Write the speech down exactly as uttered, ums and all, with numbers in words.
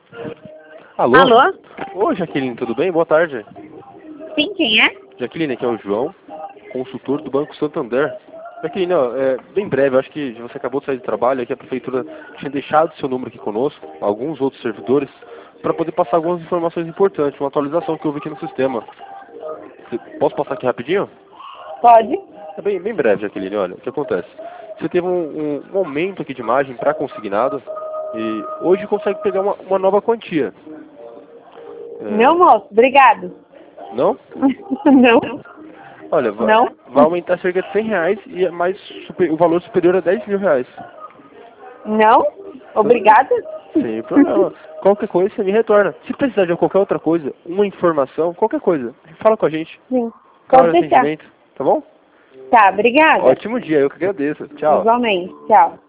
Alô? Alô? Oi, Jaqueline, tudo bem? Boa tarde. Sim, quem é? Jaqueline, aqui é o João, consultor do Banco Santander. Jaqueline, ó, é, bem breve, eu acho que você acabou de sair do trabalho, aqui a prefeitura tinha deixado seu número aqui conosco, alguns outros servidores, para poder passar algumas informações importantes, uma atualização que houve aqui no sistema. Posso passar aqui rapidinho? Pode? É bem, bem breve, Jaqueline, olha, o que acontece? Você teve um, um, um aumento aqui de margem para consignado e hoje consegue pegar uma, uma nova quantia. É, Não, moço, obrigado. não? Não. Olha, vai, Não? vai aumentar cerca de cem reais e é mais super, o valor superior a dez mil reais. Não? Obrigada? Sem problema. Qualquer coisa você me retorna. Se precisar de qualquer outra coisa, uma informação, qualquer coisa, fala com a gente. Sim. Claro, Pode deixar. atendimento, tá bom? Tá, obrigada. Ótimo dia, eu que agradeço. Tchau. Igualmente. Tchau.